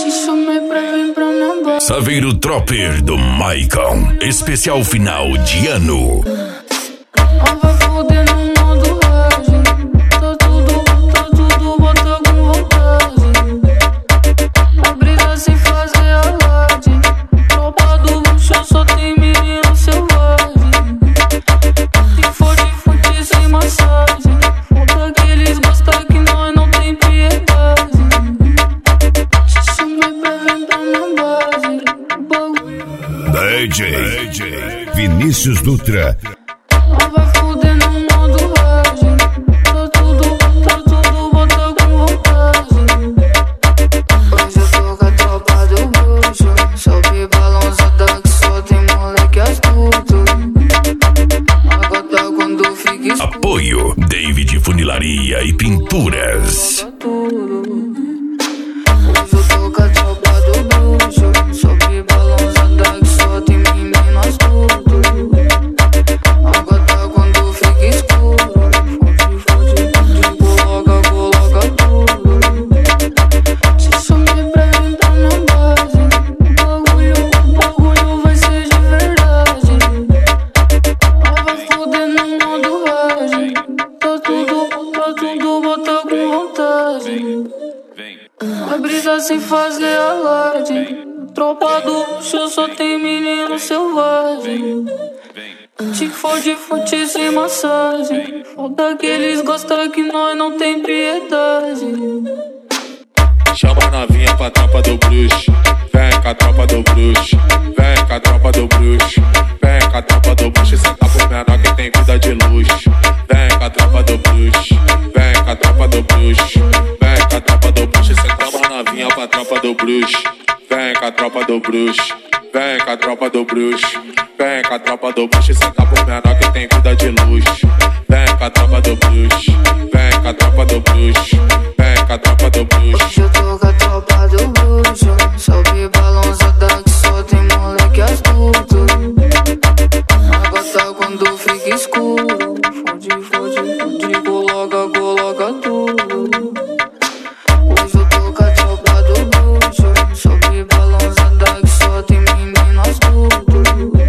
Saveiro Tropper do Maicon, especial final de ano. Vai foder no modo rage. Tá tudo bota com vontade. A brisa sem fazer alarde. Tropa do luxo só tem menino selvagem. Se for de fute sem massagem, falta que eles gostam que nós não tem piedade. Se chamei pra vir pra minha base. DJ Vinícius Dutra. Vai foder no modo rage. Tá tudo bota com vontade. Hoje eu tô com a tropa do bruxo. Sobe balançada que só tem moleque astuto. Agora quando fica escuro. Apoio David Funilaria e Pinturas. Hoje eu tô com a tropa do bruxo. Sobe balançada que só tem menino astuto. Agora quando fica escuro, fode, coloca tudo. Se sumir pra mim tá na base. O bagulho vai ser de verdade. Vai foder no modo rage. Tá tudo bota com vontade. A brisa sem fazer alarde. Tropa do luxo só tem menino selvagem. Se for de fute sem massagem, falta que eles gostam que nós não tem piedade. Chama a novinha pra tropa do bruxo. Vem com a tropa do bruxo. Vem com a tropa do bruxo. Vem com a tropa do bruxo. Senta por menor que tem vida de luxo. Vem com a tropa do bruxo. Vem com a tropa do bruxo. Vem com a tropa do bruxo. Sentamos a novinha pra tropa do bruxo. Vem com a tropa do bruxo. Vem com a tropa do bruxo. Vem com a tropa do bruxo. Senta por menor que tem vida de luxo. Vem com a tropa do bruxo. Vem com a tropa do bruxo. Vem com a tropa do bruxo. Hoje eu tô com a tropa do bruxo. Sobe balançada que só tem moleque astuto. Agora quando fica escuro, fode, coloca tudo. Hoje eu tô com a tropa do bruxo. Sobe balançada que só tem menino astuto.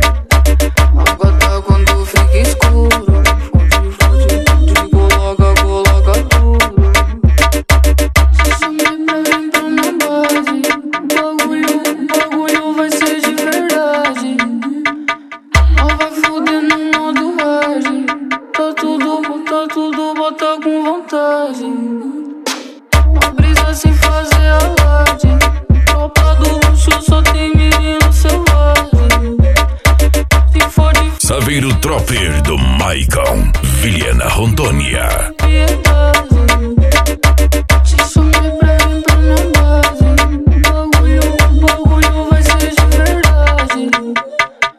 Agora quando fica escuro, fode, coloca tudo. Se sumir pra vir pra minha base. O bagulho vai ser de verdade. Vai foder no modo rage. Tá tudo bota com vontade. A brisa sem fazer alarde. Tropa do luxo só tem menino selvagem. Se for de Saveiro Tropper do Maicon, Vilhena Rondônia. piedade. Se sumir pra vir pra minha base. O bagulho vai ser de verdade.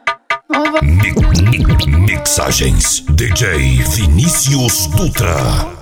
Mixagens DJ Vinícius Dutra.